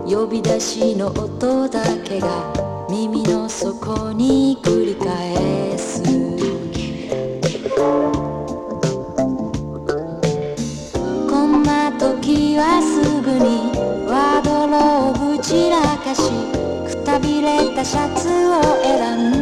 呼び出しの音だけが耳の底に繰り返す。こんな時はすぐにワードローブ散らかし、くたびれたシャツを選ん